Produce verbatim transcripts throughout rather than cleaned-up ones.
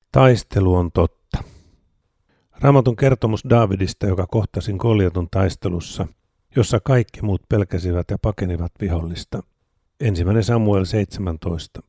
Taistelu on totta. Raamatun kertomus Daavidista, joka kohtasi Goljatun taistelussa, jossa kaikki muut pelkäsivät ja pakenivat vihollista. Ensimmäinen Samuel seitsemäntoista.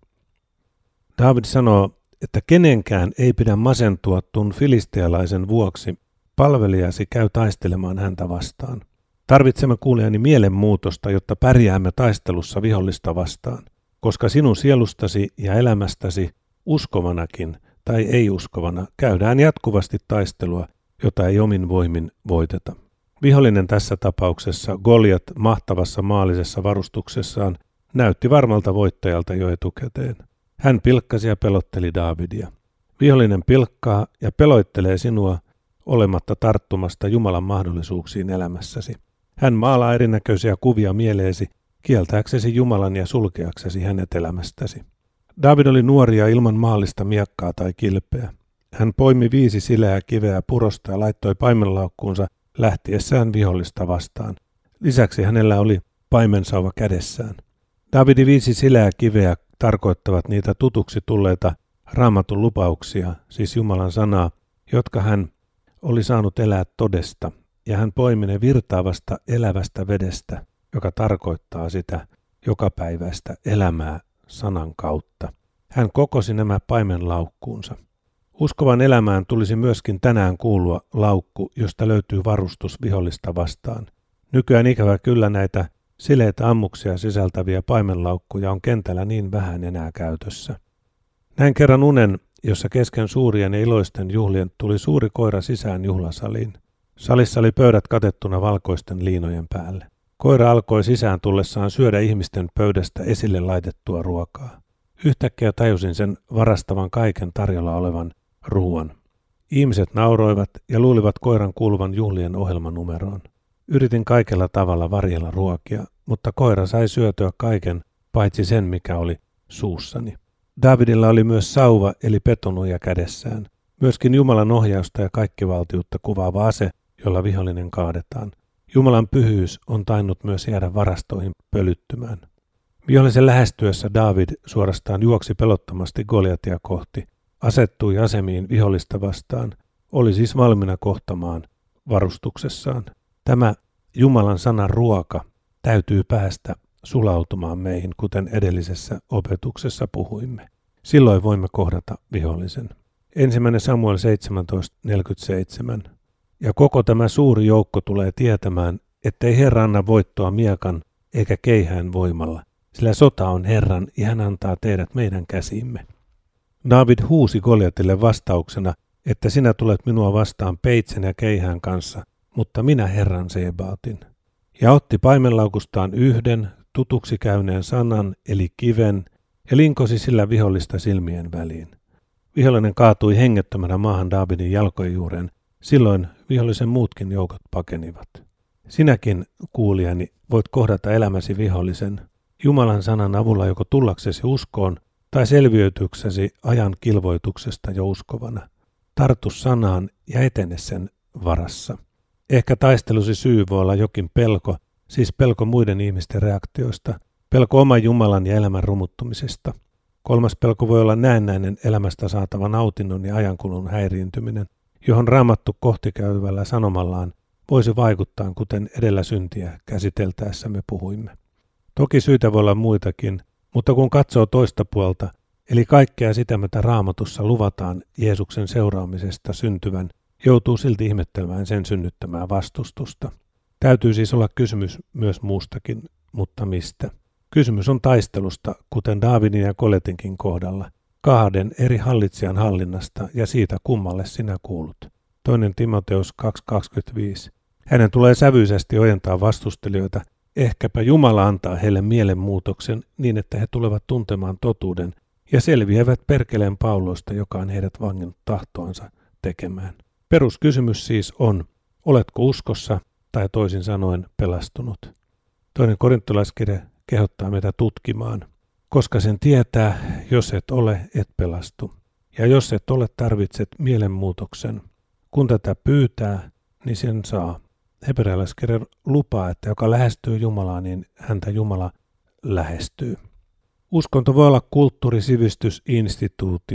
Daavid sanoo, että kenenkään ei pidä masentua tuon filistealaisen vuoksi, palvelijasi käy taistelemaan häntä vastaan. Tarvitsemme kuulijani mielenmuutosta, jotta pärjäämme taistelussa vihollista vastaan, koska sinun sielustasi ja elämästäsi uskovanakin tai ei-uskovana käydään jatkuvasti taistelua, jota ei omin voimin voiteta. Vihollinen tässä tapauksessa, Goljat mahtavassa maallisessa varustuksessaan, näytti varmalta voittajalta jo etukäteen. Hän pilkkasi ja pelotteli Daavidia. Vihollinen pilkkaa ja peloittelee sinua olematta tarttumasta Jumalan mahdollisuuksiin elämässäsi. Hän maalaa erinäköisiä kuvia mieleesi, kieltääksesi Jumalan ja sulkeaksesi hänet elämästäsi. Daavid oli nuori ja ilman maallista miekkaa tai kilpeä. Hän poimi viisi sileää kiveä purosta ja laittoi paimenlaukkuunsa lähtiessään vihollista vastaan. Lisäksi hänellä oli paimensauva kädessään. Daavidin viisi sileää kiveä tarkoittavat niitä tutuksi tulleita Raamatun lupauksia, siis Jumalan sanaa, jotka hän oli saanut elää todesta, ja hän poimi ne virtaavasta elävästä vedestä, joka tarkoittaa sitä jokapäiväistä elämää sanan kautta. Hän kokosi nämä paimenlaukkuunsa. Uskovan elämään tulisi myöskin tänään kuulua laukku, josta löytyy varustus vihollista vastaan. Nykyään ikävä kyllä näitä sileitä ammuksia sisältäviä paimenlaukkuja on kentällä niin vähän enää käytössä. Näin kerran unen, jossa kesken suurien ja iloisten juhlien tuli suuri koira sisään juhlasaliin. Salissa oli pöydät katettuna valkoisten liinojen päälle. Koira alkoi sisään tullessaan syödä ihmisten pöydästä esille laitettua ruokaa. Yhtäkkiä tajusin sen varastavan kaiken tarjolla olevan ruuan. Ihmiset nauroivat ja luulivat koiran kuuluvan juhlien ohjelmanumeroon. Yritin kaikella tavalla varjella ruokia, mutta koira sai syötyä kaiken, paitsi sen, mikä oli suussani. Daavidilla oli myös sauva eli petonuija kädessään. Myöskin Jumalan ohjausta ja kaikkivaltiutta kuvaava ase, jolla vihollinen kaadetaan. Jumalan pyhyys on tainnut myös jäädä varastoihin pölyttymään. Vihollisen lähestyessä Daavid suorastaan juoksi pelottomasti Goljatia kohti, asettui asemiin vihollista vastaan, oli siis valmiina kohtamaan varustuksessaan. Tämä Jumalan sanan ruoka täytyy päästä sulautumaan meihin, kuten edellisessä opetuksessa puhuimme. Silloin voimme kohdata vihollisen. Ensimmäinen Samuel seitsemäntoista neljäkymmentäseitsemän. Ja koko tämä suuri joukko tulee tietämään, ettei Herra anna voittoa miekan eikä keihään voimalla, sillä sota on Herran ja hän antaa teidät meidän käsiimme. Daavid huusi Goljatille vastauksena, että sinä tulet minua vastaan peitsen ja keihään kanssa, mutta minä Herran Sebaotin. Ja otti paimenlaukustaan yhden tutuksi käyneen sanan eli kiven ja linkosi sillä vihollista silmien väliin. Vihollinen kaatui hengettömänä maahan Daavidin jalkojen juureen. Silloin vihollisen muutkin joukot pakenivat. Sinäkin, kuulijani, voit kohdata elämäsi vihollisen Jumalan sanan avulla joko tullaksesi uskoon tai selviytyksesi ajan kilvoituksesta jo uskovana. Tartu sanaan ja etene sen varassa. Ehkä taistelusi syy voi olla jokin pelko, siis pelko muiden ihmisten reaktioista, pelko oman Jumalan ja elämän rumuttumisesta. Kolmas pelko voi olla näennäinen elämästä saatava nautinnon ja ajankulun häiriintyminen, johon Raamattu kohtikäyvällä sanomallaan voisi vaikuttaa, kuten edellä syntiä käsiteltäessä me puhuimme. Toki syitä voi olla muitakin, mutta kun katsoo toista puolta, eli kaikkea sitä, mitä Raamatussa luvataan Jeesuksen seuraamisesta syntyvän, joutuu silti ihmettelemään sen synnyttämää vastustusta. Täytyy siis olla kysymys myös muustakin, mutta mistä? Kysymys on taistelusta, kuten Daavidin ja Goljatinkin kohdalla, kahden eri hallitsijan hallinnasta ja siitä kummalle sinä kuulut. Toinen Timoteus kaksi kaksikymmentäviisi. Hänen tulee sävyisesti ojentaa vastustelijoita, ehkäpä Jumala antaa heille mielenmuutoksen niin, että he tulevat tuntemaan totuuden ja selviävät perkeleen pauloista, joka on heidät vanginnut tahtoansa tekemään. Peruskysymys siis on, oletko uskossa tai toisin sanoen pelastunut? Toinen korintolaiskirja kehottaa meitä tutkimaan, koska sen tietää, jos et ole, et pelastu. Ja jos et ole, tarvitset mielenmuutoksen. Kun tätä pyytää, niin sen saa. Hebrealaiskirja lupaa, että joka lähestyy Jumalaa, niin häntä Jumala lähestyy. Uskonto voi olla kulttuuri, sivistys, instituutio,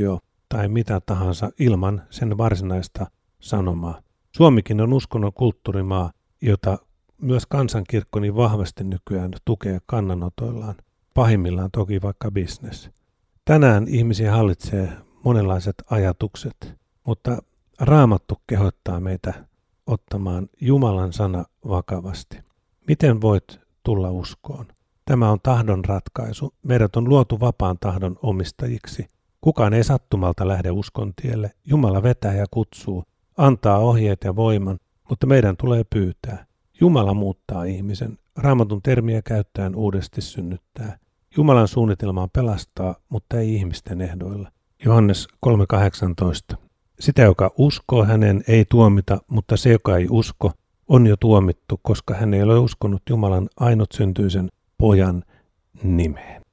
tai mitä tahansa ilman sen varsinaista sanomaa. Suomikin on uskonnon kulttuurimaa, jota myös kansankirkko niin vahvasti nykyään tukee kannanotoillaan, pahimmillaan toki vaikka business. Tänään ihmisiä hallitsee monenlaiset ajatukset, mutta Raamattu kehottaa meitä ottamaan Jumalan sana vakavasti. Miten voit tulla uskoon? Tämä on tahdon ratkaisu. Meidät on luotu vapaan tahdon omistajiksi. Kukaan ei sattumalta lähde uskon tielle. Jumala vetää ja kutsuu, antaa ohjeet ja voiman, mutta meidän tulee pyytää. Jumala muuttaa ihmisen. Raamatun termiä käyttäen uudesti synnyttää. Jumalan suunnitelma on pelastaa, mutta ei ihmisten ehdoilla. Johannes kolme kahdeksantoista. Sitä, joka uskoo hänen, ei tuomita, mutta se, joka ei usko, on jo tuomittu, koska hän ei ole uskonut Jumalan ainut syntyisen pojan nimeen.